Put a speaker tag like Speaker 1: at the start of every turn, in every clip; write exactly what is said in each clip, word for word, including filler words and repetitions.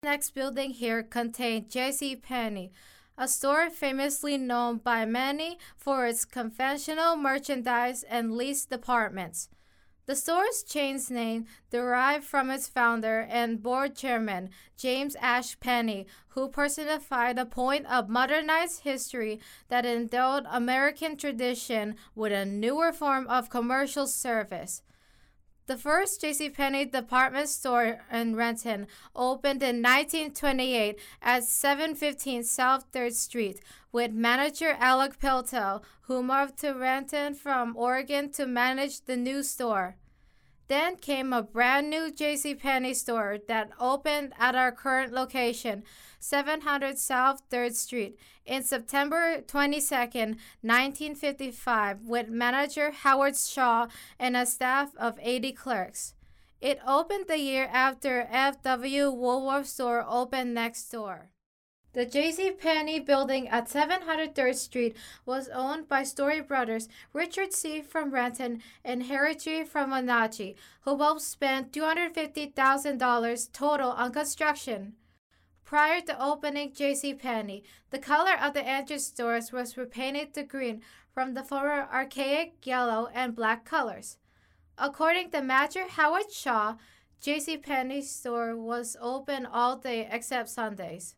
Speaker 1: next building here contained JCPenney, a store famously known by many for its conventional merchandise and leased departments. The store's chain's name derived from its founder and board chairman, James Ash Penney, who personified a point of modernized history that endowed American tradition with a newer form of commercial service. The first JCPenney department store in Renton opened in nineteen twenty-eight at seven fifteen South third Street with manager Alec Peltel, who moved to Renton from Oregon to manage the new store. Then came a brand new JCPenney store that opened at our current location, seven hundred South third Street, in September twenty-second, nineteen fifty-five, with manager Howard Shaw and a staff of eighty clerks. It opened the year after F W Woolworth store opened next door. The JCPenney building at seven hundred third Street was owned by Story brothers Richard C. from Renton and Harry G. from Wenatchee, who both spent two hundred fifty thousand dollars total on construction. Prior to opening JCPenney, the color of the entrance doors was repainted to green from the former archaic yellow and black colors. According to manager Howard Shaw, JCPenney's store was open all day except Sundays.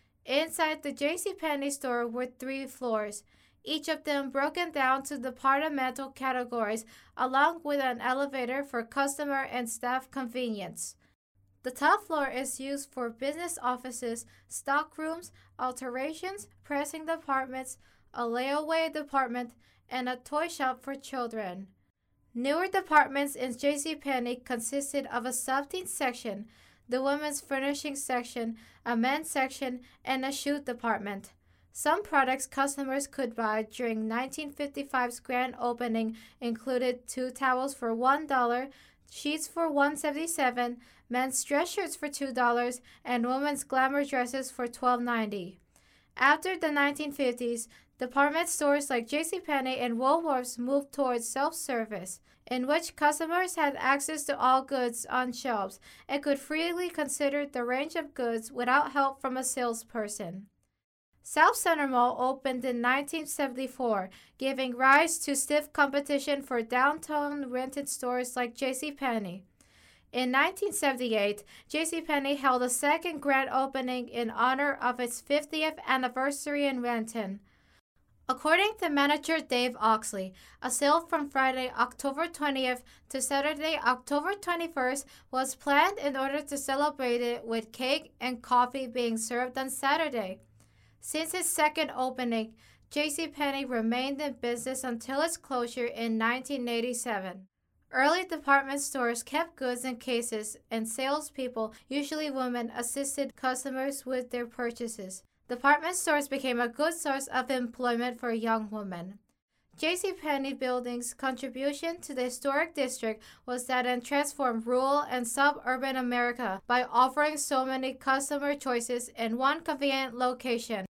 Speaker 1: Inside the JCPenney store were three floors, each of them broken down to departmental categories along with an elevator for customer and staff convenience. The top floor is used for business offices, stock rooms, alterations, pressing departments, a layaway department, and a toy shop for children. Newer departments in JCPenney consisted of a sub-teen section, the women's furnishing section, a men's section, and a shoe department. Some products customers could buy during nineteen fifty-five's grand opening included two towels for one dollar, sheets for one dollar and seventy-seven cents, men's dress shirts for two dollars, and women's glamour dresses for twelve ninety. After the nineteen fifties, department stores like JCPenney and Woolworths moved towards self-service, in which customers had access to all goods on shelves and could freely consider the range of goods without help from a salesperson. South Center Mall opened in nineteen seventy-four, giving rise to stiff competition for downtown rented stores like JCPenney. In nineteen seventy-eight, JCPenney held a second grand opening in honor of its fiftieth anniversary in Renton. According to manager Dave Oxley, a sale from Friday, October twentieth to Saturday, October twenty-first was planned in order to celebrate it with cake and coffee being served on Saturday. Since its second opening, JCPenney remained in business until its closure in nineteen eighty-seven. Early department stores kept goods in cases, and salespeople, usually women, assisted customers with their purchases. Department stores became a good source of employment for young women. JCPenney Building's contribution to the historic district was that it transformed rural and suburban America by offering so many customer choices in one convenient location.